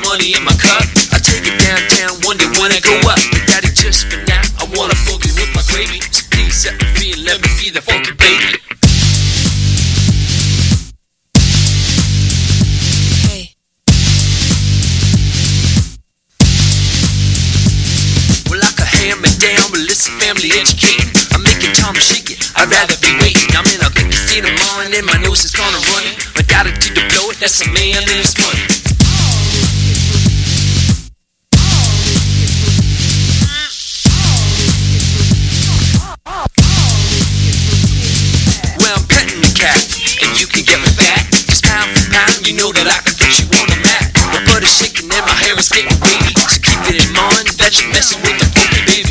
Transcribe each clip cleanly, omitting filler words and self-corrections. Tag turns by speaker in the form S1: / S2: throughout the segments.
S1: money in my cup. I take it downtown, wonder when I go up. But daddy, just for now, I wanna focus with my gravy. So please set me free and let me be the funky baby. Hey. Well, I could hand me down, but listen, family educating. I'm making time to shake it, I'd rather be waiting. I'm in a big state of mind and my nose is gonna run it. My daddy to the blow it, that's a man and his money. Well, I'm petting the cat, and you can get me back. Just pound for pound, you know that I can put you on the map. My butt is shaking and my hair is getting wavy. So keep it in mind that you're messing with the funky baby.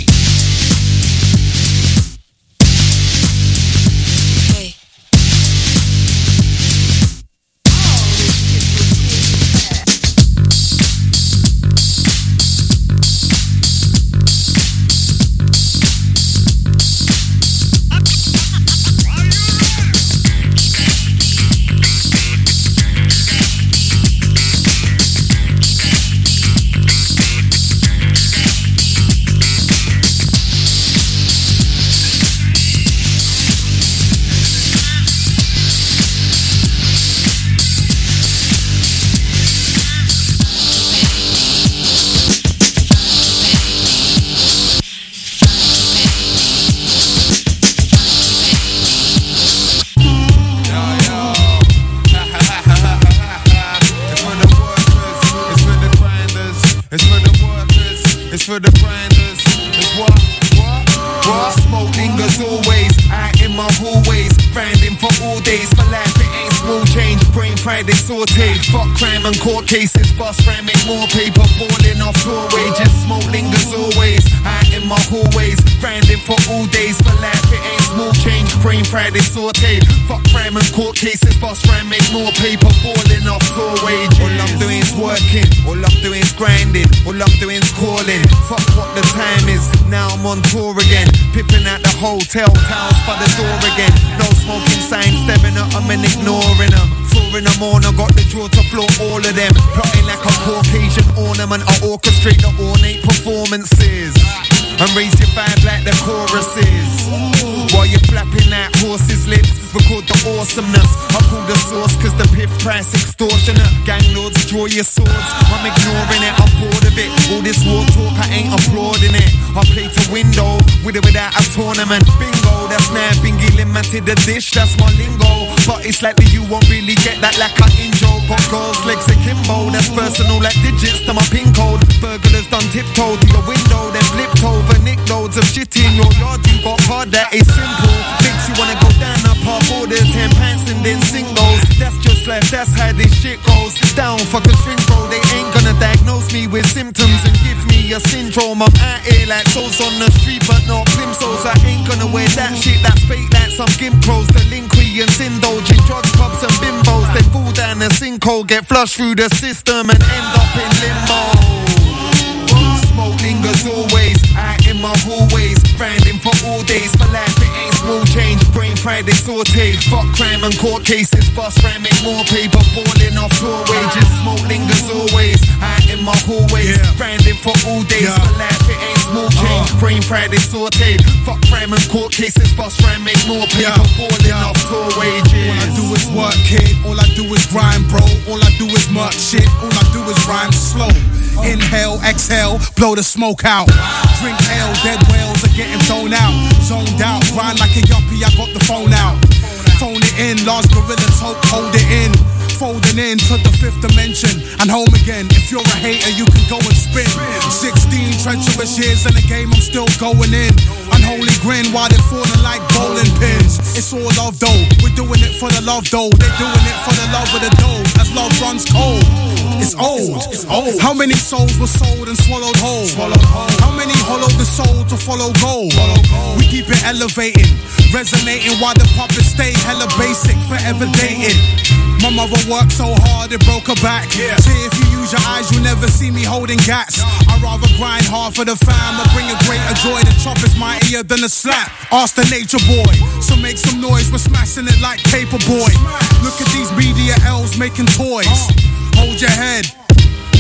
S2: For the grinders, it's what? Smoking as always, out in my hallways, grinding for all days, for life it ain't small change, brain fried they sauteed, fuck crime and court cases, bust ram, make more paper, balling off tour wages, smoking as always, out in my hallways, grinding for all days, for life it ain't small change, brain fried they sauteed, fuck crime and court cases, bust ram, make more paper, balling off tour wages. All I'm doing is working, all I'm doing is grinding, all I'm doing is calling, fuck what the time is, now I'm on tour again, pipping at the hotel, towels by the door again, no smoking signs, staring at them and ignoring them, 4 in the morning, got the draw to floor all of them, plotting like a Caucasian ornament, I orchestrate the ornate performances, and raise your vibe like the choruses, while you're flapping that horse's lips, record the awesomeness, I call the source cause the piff price extortionate, gang lords draw your swords, I'm ignoring it, I'm bored of it, all this war talk I ain't applauding it, I play to window, with or without a tournament, bingo, that's now bingy limited the dish, that's my lingo, but it's likely you won't really get that like a intro, got girls legs akimbo, that's personal like digits to my pin code, burglars done tiptoe to your window, then flipped over, nick loads of shit in your yard, you got hard, that is simple, makes you wanna go down the pub, order 10 pints and then sing those, that's just life, that's how this shit goes, down fuckers shrink bro, they ain't gonna diagnose me with symptoms and give me a syndrome, I'm out here like souls on the street but not plimsolls, I ain't gonna wear that shit that's fake like some gimp clothes, delinquents indulge in drugs, pubs and bimbos, they fall down the sinkhole, get flushed through the system and end up in limbo. Smoking as always, out in my hallways, grinding for all days, for life it ain't small change, brain fried they sauteed, fuck crime and court cases, bust ram, make more paper, balling off tour wages, smoking as always, out in my hallways, grinding for all days, for life it ain't small change, brain fried they sauteed, fuck crime and court cases, bust ram, make more paper, balling off tour wages.
S3: All I do is work, kid, all I do is grind, bro, all I do is murk shit, all I do is rhyme slow. Inhale, exhale, blow the smoke out. Drink ale, dead whales are getting thrown out. Zoned out, grind like a yuppie, I got the phone out. Phone it in, large gorilla tote, hold it in. Folding into the 5th dimension and home again. If you're a hater, you can go and spin. 16 treacherous years in the game, I'm still going in. Unholy grin while they're falling like bowling pins. It's all love though, we're doing it for the love though. They're doing it for the love of the dough. As love runs cold, it's old. How many souls were sold and swallowed whole? How many hollowed the soul to follow gold? We keep it elevating, resonating while the puppets stay hella basic, forever dating. My mother worked so hard it broke her back. See, if you use your eyes, you'll never see me holding gats. I'd rather grind hard for the fam and bring a greater joy. The chop is mightier than a slap. Ask the nature boy, so make some noise. We're smashing it like paper boy. Look at these media L's making toys. Hold your head,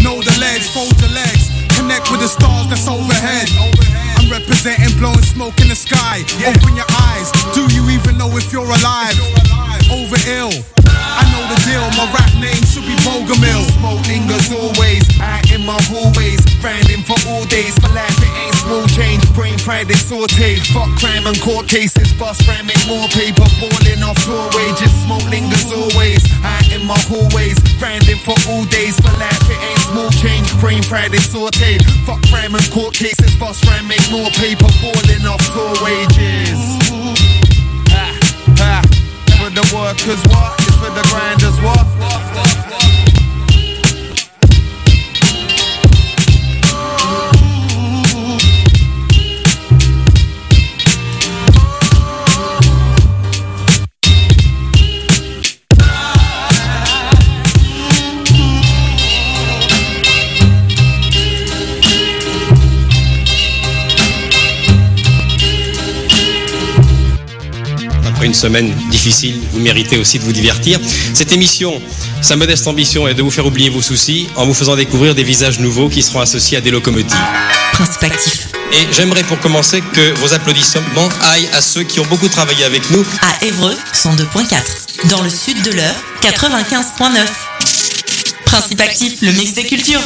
S3: Know the ledge, fold your legs. Connect with the stars that's overhead. I'm representing blowing smoke in the sky. Open your eyes, do you even know if you're alive? Over ill, I know the deal. My rap name should be Bogomil.
S2: Smoking as always, out in my hallways. Grinding for all days, for life it ain't small change. Brain fried, they sauteed. Fuck crime and court cases, bust ram, make more paper. Balling off floor wages, smoking as always. Out in my hallways, grinding for all days. For life it ain't small change. Brain fried, they sauteed. Fuck crime and court cases, bust ram, make more paper. Balling off floor wages. For the workers, what? It's for the grinders, what?
S4: Après une semaine difficile, vous méritez aussi de vous divertir. Cette émission, sa modeste ambition est de vous faire oublier vos soucis en vous faisant découvrir des visages nouveaux qui seront associés à des locomotives.
S5: Principe actif.
S4: Et j'aimerais pour commencer que vos applaudissements aillent à ceux qui ont beaucoup travaillé avec nous.
S5: À Évreux, 102.4. Dans le sud de l'Eure, 95.9. Principe actif, le mix des cultures.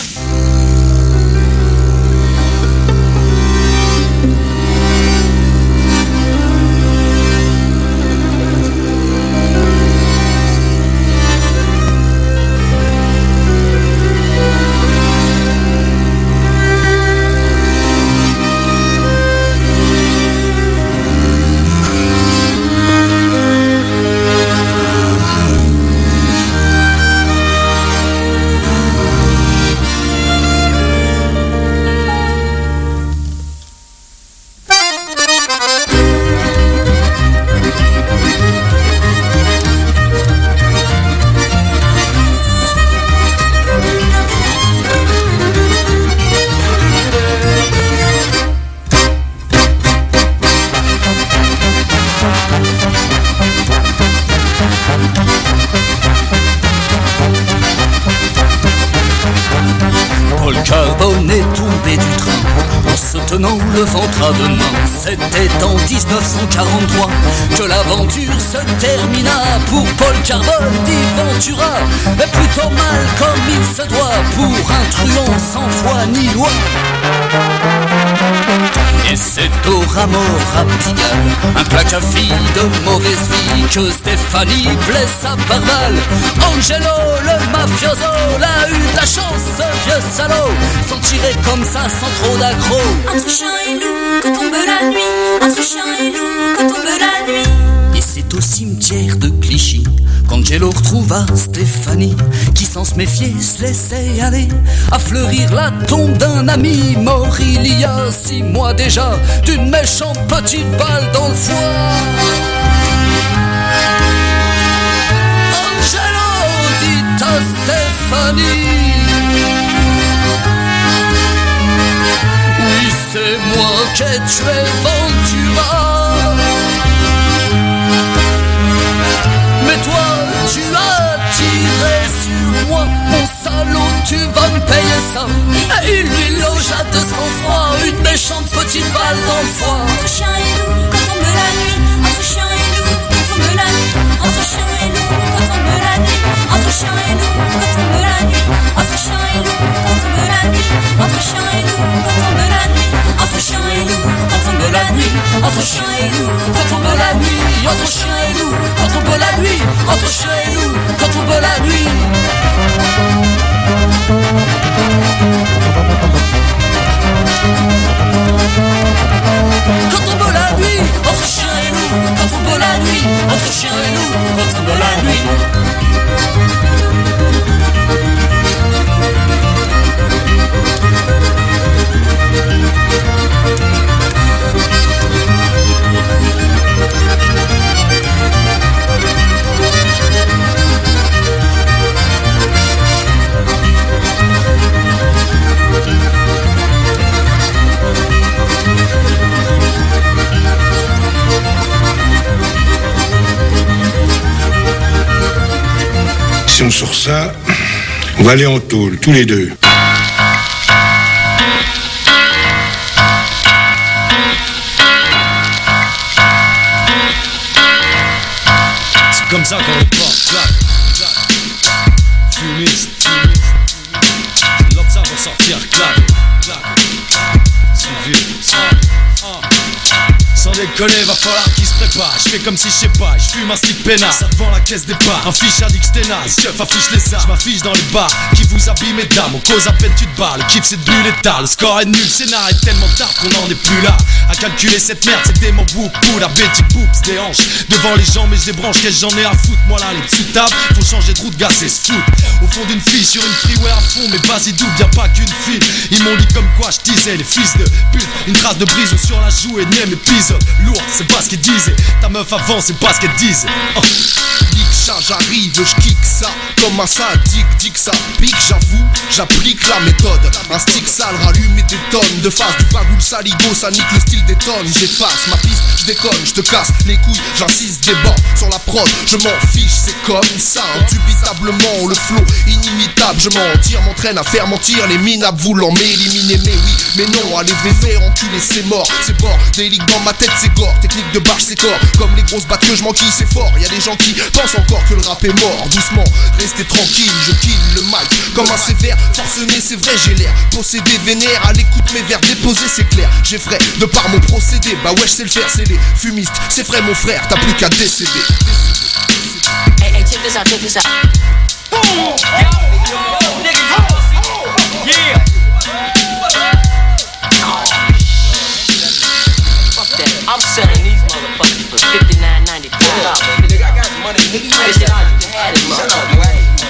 S6: Le ventre à deux mains, c'était en 1943 que l'aventure se termina pour Paul Carbone dit Ventura. Mais plutôt mal comme il se doit pour un truand sans foi ni loi. Et c'est au rameau Raptigal, un plaque à fille de mauvaise vie, que Stéphanie blessa par balle. Angelo, le mafioso, l'a eu de la chance, ce vieux salaud, s'en tirer comme ça sans trop d'accro.
S7: Entre chien et loup, que tombe la nuit, entre chien et loup, que tombe la nuit.
S6: Et c'est au cimetière de Clichy qu'Angelo retrouva Stéphanie, qui sans se méfier se laissait aller à fleurir la tombe d'un ami mort il y a 6 mois déjà, d'une méchante petite balle dans le foie. Angelo dit à Stéphanie: oui, c'est moi qui ai tué Ventura. Mais toi, tu as tiré sur moi, mon salaud, tu vas me payer ça. Et il lui logea de sang-froid une méchante petite balle dans le foie.
S7: Entre chien et loup, quand tombe la nuit, entre chien et loup, quand tombe la nuit, entre chien et loup, quand tombe la nuit, entre chien et loup, quand tombe la nuit, entre chien et loup, quand tombe la nuit, entre chien et loup, quand tombe la nuit, entre chien et loup, quand tombe la nuit, entre chien et loup, quand tombe la nuit, entre chien et loup, quand tombe la nuit, entre chien et loup, quand tombe la nuit. Quand tombe la nuit, entre chien et loup, quand tombe la nuit, entre chien et loup, quand tombe la nuit.
S8: Sur ça, on va aller en tôle, tous les deux. comme ça quand on porte, clac. Fumiste, c'est l'autre ça pour sortir, clac. Suivi, sans déconner, va falloir qu'il se prépare. Je fais comme si je sais pas, je fume un stick peinard. Ça devant la caisse départ, un fiche addict sténase. Keuf affiche les armes, je m'affiche dans les bars. Qui vous habille mesdames, on cause à peine tu te barres. Le kiff c'est de bulle et tard, le score est nul. Le scénar est tellement tard qu'on en est plus là. À calculer cette merde, c'est des mots beaucoup. La bêtise boops, des hanches devant les gens, mais je débranche. Qu'est-ce que j'en ai à foutre, moi là, les sous tables. Faut changer de route, gars, c'est se foutre. Au fond d'une fille, sur une freeway à fond. Mais vas-y, double, y'a pas qu'une fille. Ils m'ont dit comme quoi je disais, les fils de pute. Une trace de brise sur la joue, énième épisode. Lourd, c'est pas ce qu'elle disait. Ta meuf avant, c'est pas ce qu'elle disait.
S9: Nique ça, j'arrive, je kick ça. Comme un sadique, dit que ça pique, j'avoue, j'applique la méthode. Un stick sale rallume et des tonnes de face. Du bagoule saligo, ça nique le style des tonnes. J'efface ma piste, je déconne, je te casse les couilles. J'insiste, déborde sur la prod, je m'en fiche, c'est comme ça. Indubitablement, le flow inimitable. Je m'en tire, m'entraîne à faire mentir les minables voulant m'éliminer. Mais oui, mais non, allez faire enculer, c'est mort. C'est bordélique dans ma tête, c'est gore. Technique de barge, c'est corps. Comme les grosses battes que je m'enquille, c'est fort. Y'a des gens qui pensent encore que le rap est mort. Doucement, restez tranquille, je kill le mic comme un sévère. Forcené, c'est vrai, j'ai l'air possédé, vénère. À l'écoute, mes vers déposés, c'est clair. J'ai frais de par mon procédé. Bah ouais, je sais le faire, c'est les fumistes. C'est vrai, mon frère, t'as plus qu'à décéder.
S10: Hey, check this out, check this out. Yeah. I'm selling these motherfuckers for $59.95. Nigga, I got money, nigga. You had it, motherfucker.